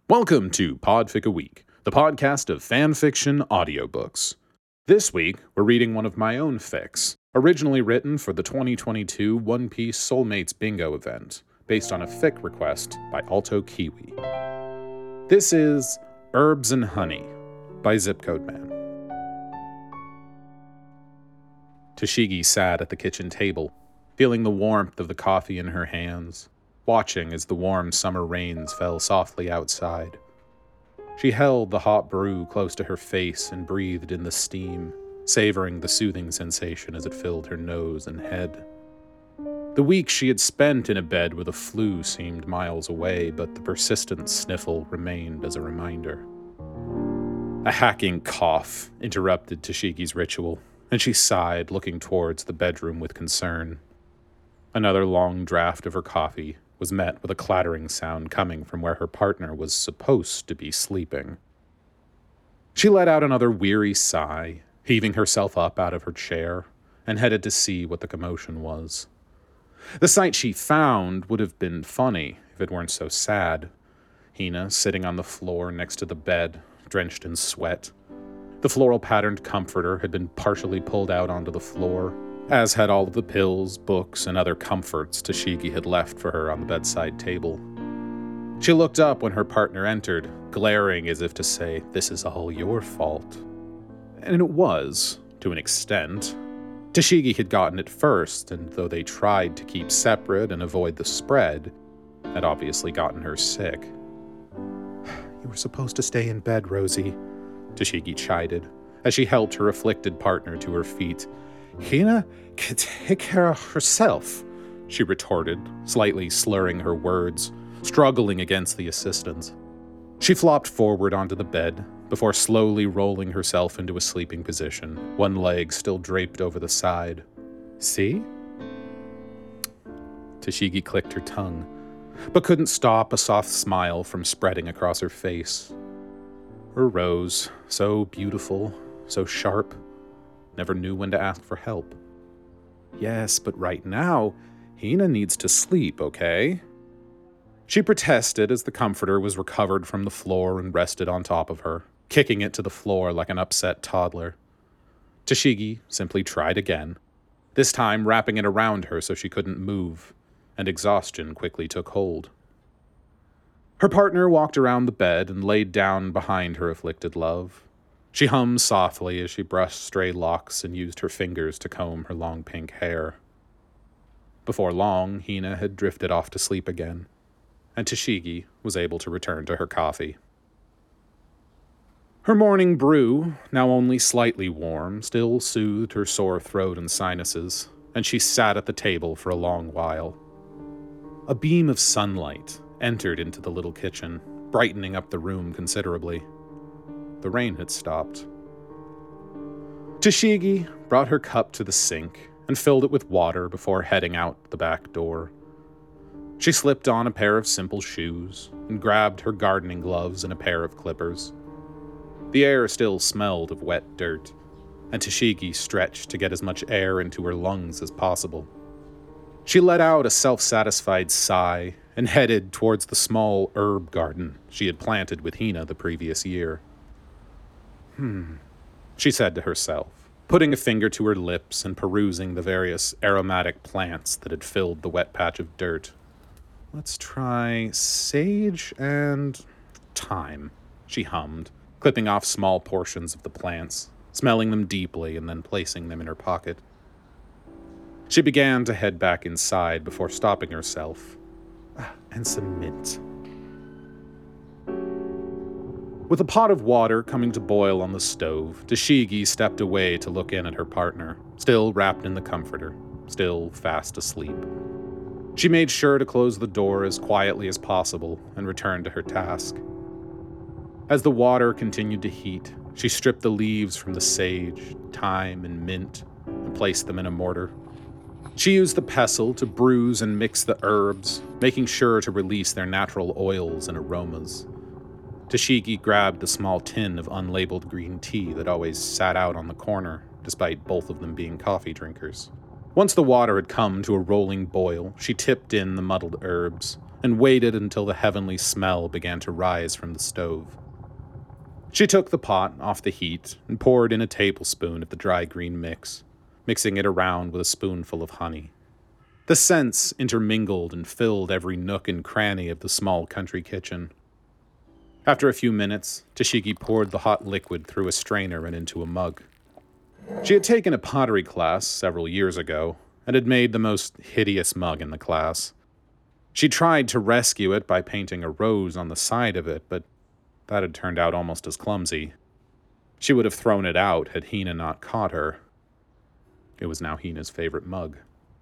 Welcome to Podfic a Week, the podcast of fanfiction audiobooks. This week, we're reading one of my own fics, originally written for the 2022 One Piece Soulmates Bingo event, based on a fic request by Alto Kiwi. This is Herbs and Honey by Zipcode Man. Tashigi sat at the kitchen table, feeling the warmth of the coffee in her hands, watching as the warm summer rains fell softly outside. She held the hot brew close to her face and breathed in the steam, savoring the soothing sensation as it filled her nose and head. The weeks she had spent in a bed with a flu seemed miles away, but the persistent sniffle remained as a reminder. A hacking cough interrupted Tashigi's ritual, and she sighed, looking towards the bedroom with concern. Another long draught of her coffee was met with a clattering sound coming from where her partner was supposed to be sleeping. She let out another weary sigh, heaving herself up out of her chair, and headed to see what the commotion was. The sight she found would have been funny if it weren't so sad. Hina sitting on the floor next to the bed, drenched in sweat. The floral-patterned comforter had been partially pulled out onto the floor, as had all of the pills, books, and other comforts Tashigi had left for her on the bedside table. She looked up when her partner entered, glaring as if to say, "This is all your fault." And it was, to an extent. Tashigi had gotten it first, and though they tried to keep separate and avoid the spread, had obviously gotten her sick. "You were supposed to stay in bed, Rosie," Tashigi chided, as she helped her afflicted partner to her feet. "Hina can take care of herself," she retorted, slightly slurring her words, struggling against the assistance. She flopped forward onto the bed, before slowly rolling herself into a sleeping position, one leg still draped over the side. "See?" Tashigi clicked her tongue, but couldn't stop a soft smile from spreading across her face. Her Rose, so beautiful, so sharp, never knew when to ask for help. "Yes, but right now, Hina needs to sleep, okay?" She protested as the comforter was recovered from the floor and rested on top of her, kicking it to the floor like an upset toddler. Tashigi simply tried again, this time wrapping it around her so she couldn't move, and exhaustion quickly took hold. Her partner walked around the bed and laid down behind her afflicted love. She hummed softly as she brushed stray locks and used her fingers to comb her long pink hair. Before long, Hina had drifted off to sleep again, and Tashigi was able to return to her coffee. Her morning brew, now only slightly warm, still soothed her sore throat and sinuses, and she sat at the table for a long while. A beam of sunlight entered into the little kitchen, brightening up the room considerably. The rain had stopped. Tashigi brought her cup to the sink and filled it with water before heading out the back door. She slipped on a pair of simple shoes and grabbed her gardening gloves and a pair of clippers. The air still smelled of wet dirt, and Tashigi stretched to get as much air into her lungs as possible. She let out a self-satisfied sigh and headed towards the small herb garden she had planted with Hina the previous year. She said to herself, putting a finger to her lips and perusing the various aromatic plants that had filled the wet patch of dirt. "Let's try sage and thyme," she hummed, clipping off small portions of the plants, smelling them deeply and then placing them in her pocket. She began to head back inside before stopping herself. And some mint. With a pot of water coming to boil on the stove, Tashigi stepped away to look in at her partner, still wrapped in the comforter, still fast asleep. She made sure to close the door as quietly as possible and returned to her task. As the water continued to heat, she stripped the leaves from the sage, thyme, and mint and placed them in a mortar. She used the pestle to bruise and mix the herbs, making sure to release their natural oils and aromas. Tashigi grabbed the small tin of unlabeled green tea that always sat out on the corner, despite both of them being coffee drinkers. Once the water had come to a rolling boil, she tipped in the muddled herbs, and waited until the heavenly smell began to rise from the stove. She took the pot off the heat and poured in a tablespoon of the dry green mix, mixing it around with a spoonful of honey. The scents intermingled and filled every nook and cranny of the small country kitchen. After a few minutes, Toshigi poured the hot liquid through a strainer and into a mug. She had taken a pottery class several years ago and had made the most hideous mug in the class. She tried to rescue it by painting a rose on the side of it, but that had turned out almost as clumsy. She would have thrown it out had Hina not caught her. It was now Hina's favorite mug.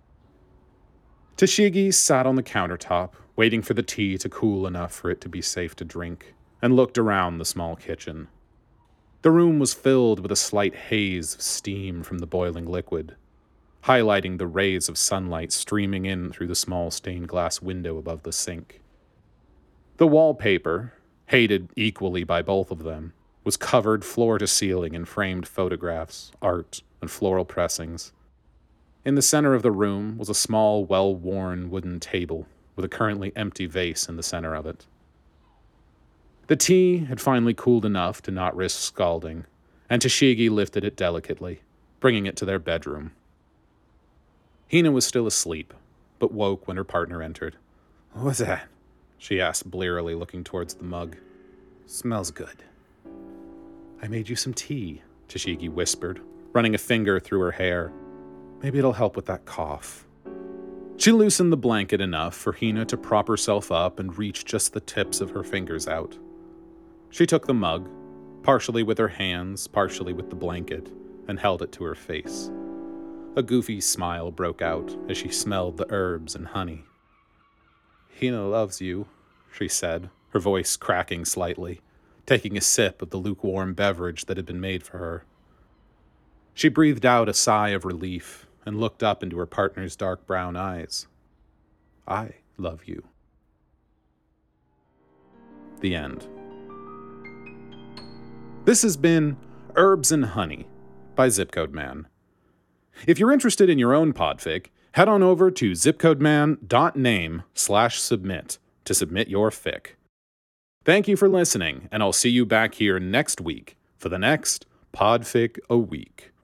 Toshigi sat on the countertop, waiting for the tea to cool enough for it to be safe to drink, and looked around the small kitchen. The room was filled with a slight haze of steam from the boiling liquid, highlighting the rays of sunlight streaming in through the small stained glass window above the sink. The wallpaper, hated equally by both of them, was covered floor to ceiling in framed photographs, art, and floral pressings. In the center of the room was a small, well-worn wooden table with a currently empty vase in the center of it. The tea had finally cooled enough to not risk scalding, and Toshigi lifted it delicately, bringing it to their bedroom. Hina was still asleep, but woke when her partner entered. "What's that?" she asked blearily, looking towards the mug. "Smells good." "I made you some tea," Toshigi whispered, running a finger through her hair. "Maybe it'll help with that cough." She loosened the blanket enough for Hina to prop herself up and reach just the tips of her fingers out. She took the mug, partially with her hands, partially with the blanket, and held it to her face. A goofy smile broke out as she smelled the herbs and honey. "Hina loves you," she said, her voice cracking slightly, taking a sip of the lukewarm beverage that had been made for her. She breathed out a sigh of relief and looked up into her partner's dark brown eyes. "I love you." The end. This has been Herbs and Honey by Zipcode Man. If you're interested in your own podfic, head on over to zipcodeman.name/submit to submit your fic. Thank you for listening, and I'll see you back here next week for the next Podfic a Week.